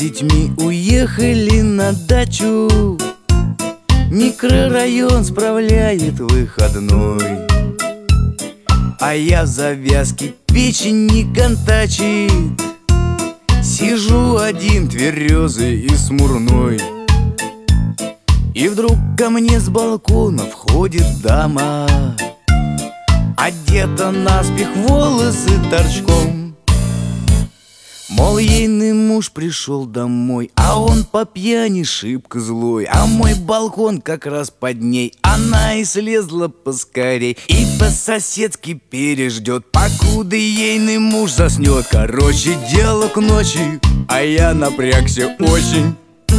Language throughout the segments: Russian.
детьми уехали на дачу. Микрорайон справляет выходной, а я в завязке печень не контачит. Сижу один тверезый и смурной, и вдруг ко мне с балкона входит дама, одета наспех, волосы торчком. Мол, ейный муж пришел домой, а он по пьяни шибко злой, а мой балкон как раз под ней. Она и слезла поскорей и по-соседски переждет, покуда ейный муж заснет. Короче, дело к ночи, а я напрягся очень.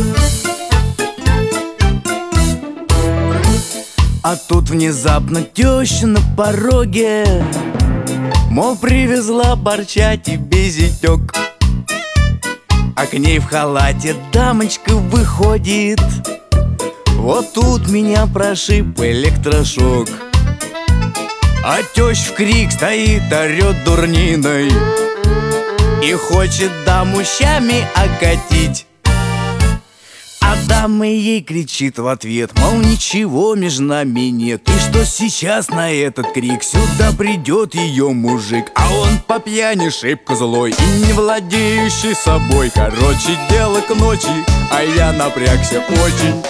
А тут внезапно теща на пороге, мол, привезла борща тебе, зятёк. А к ней в халате дамочка выходит. Вот тут меня прошиб электрошок, а теща в крик стоит, орёт дурниной и хочет даму щами окатить. А дама ей кричит в ответ, мол, ничего между нами нет, и что сейчас на этот крик сюда придет ее мужик. А он по пьяни шибко злой и не владеющий собой. Короче, дело к ночи, а я напрягся очень.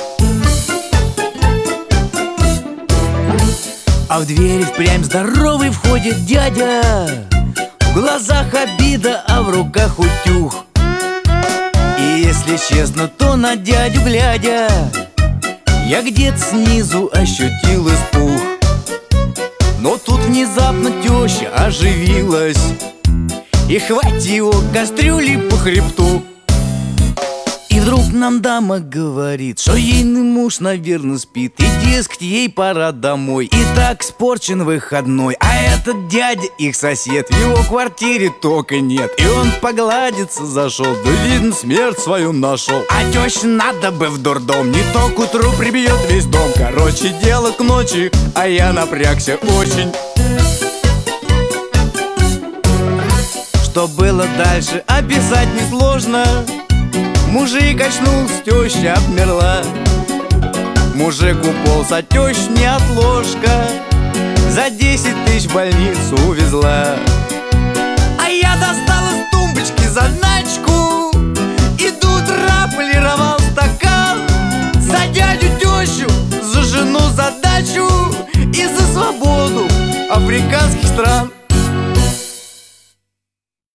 А в дверь впрямь здоровый входит дядя, в глазах обида, а в руках утюг. И если честно, то на дядю глядя, я где-то снизу ощутил испуг. Но тут внезапно теща оживилась и хватило кастрюли по хребту. И вдруг нам дама говорит, что ейный муж, наверное, спит, и, дескать, ей пора домой, и так испорчен выходной. А этот дядя, их сосед, в его квартире только нет, и он погладиться зашел, да, видно, смерть свою нашел. А теща надо бы в дурдом, не то к утру прибьет весь дом. Короче, дело к ночи, а я напрягся очень. Что было дальше, описать несложно. Мужик очнулся, теща обмерла. Мужик уполз, а теща неотложка за 10 тысяч в больницу увезла. А я достал из тумбочки заначку, и тут полировал стакан. За дядю, тещу, за жену, за дачу и за свободу африканских стран.